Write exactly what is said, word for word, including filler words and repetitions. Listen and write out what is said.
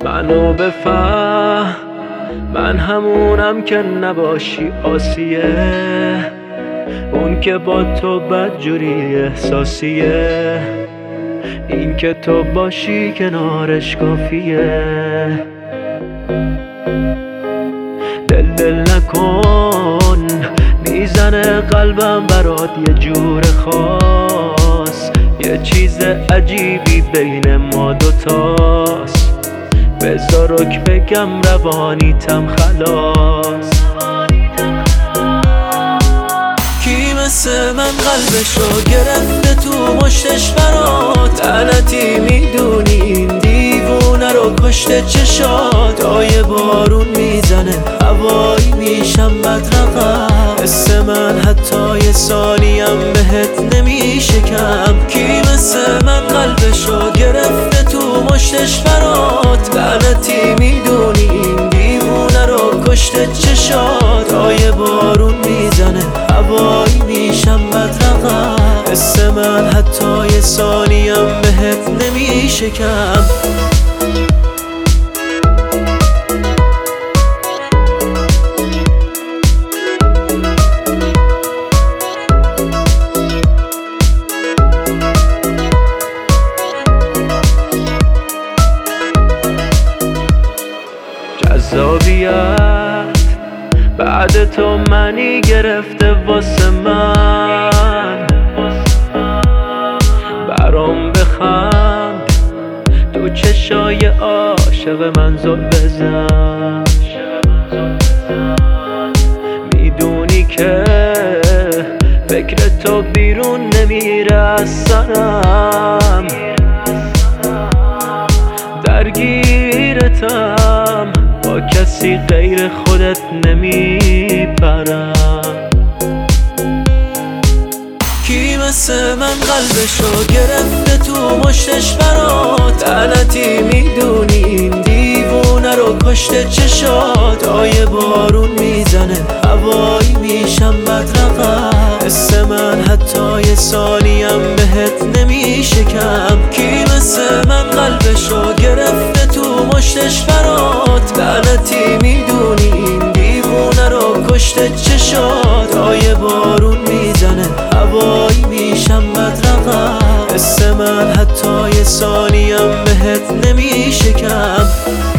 منو بفهم، من همونم که نباشی آسیه، اون که با تو بدجوری احساسیه، این که تو باشی کنارش کافیه. دل دل نکن، میزنه قلبم برات یه جور خاص، یه چیز عجیبی بین ما دوتاست. بذار رک بگم روانیتم خلاص. کی مثل من قلبشو گرفته تو مشتش برات؟ لعنتی میدونی این دیوونه رو کشته چشات. دای بارون میزنه هوایی میشم بدرقم، حس من حتی یه ثانیم بهت نمیشه کم. کی مثل من قلبشو گرفته تو مشتش برات؟ لعنتی میدونی این دیوونه رو کشته چشات. دای بارون میزنه هوایی میشم بدرقم، حس من حتی یه ثانیم بهت نمیشه کم. جذابیت بعد تو منی گرفته واسه من، برام بخند تو چشای عاشق من زل بزن. میدونی که فکر تو بیرون نمیره از سرم، درگیرتم با کسی غیر خودت نمیپرم. کی مثل من قلبشو گرفته تو مشتش برات؟ لعنتی میدونی این دیوونه رو کشته چشات. دای بارون میزنه هوایی میشم بدرقم، حس من حتی یه ثانیم بهت نمیشه کم. کی مثل من قلبشو گرفته تو مشتش برات؟ لعنتی میدونی این دیوونه رو کشته چشات. دای بارون میزنه هوایی میشم بدرقم، حس من حتی یه ثانیم بهت نمیشه کم.